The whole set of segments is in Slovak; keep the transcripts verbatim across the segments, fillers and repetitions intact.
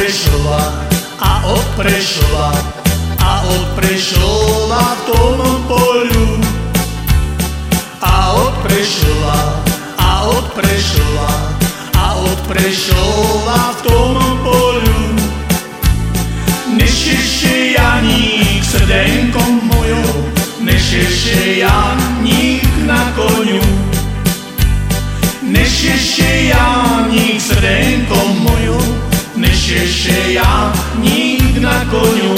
Prešova a od Prešova a od Prešova v tom polu a od Prešova a od Prešova a od Prešova v tom polu než ešte Janík srdenkom mojou, než ešte Janík na koňu, než ešte Janík srdenkom mojou, než ešte Janík na koňu.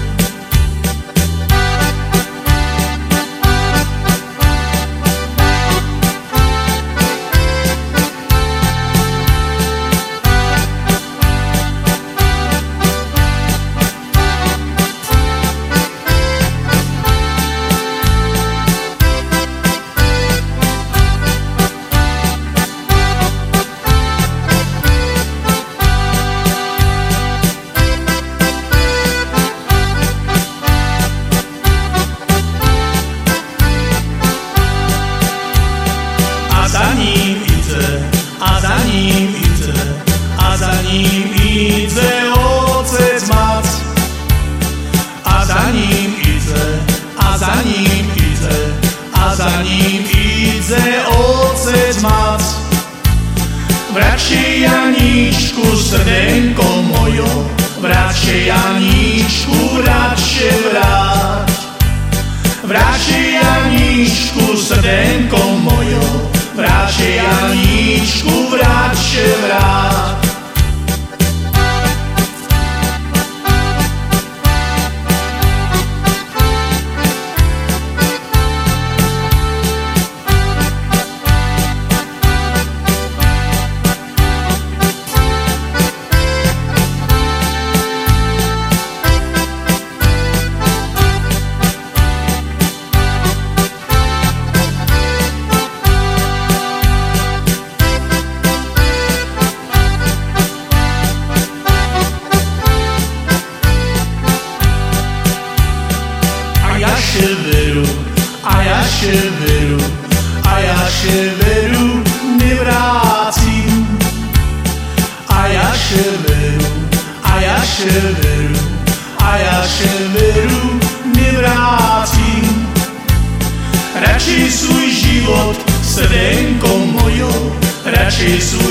A za ním ide, a za ním ide otec Mac. A za ním ide, a za ním ide, a za ním ide otec Mac. Vraťte Janíčku srdenko mojo, vraťte Janíčku, vraťte vrať. Vraťte Janíčku srdenko mojo, vraťte Janíčku, vraťte vrát. Veru, a ja še veru, a ja še veru nevrátim. A ja še veru, a ja še veru, a ja še veru nevrátim. Radšej svoj život srdenko mojo, radšej svoj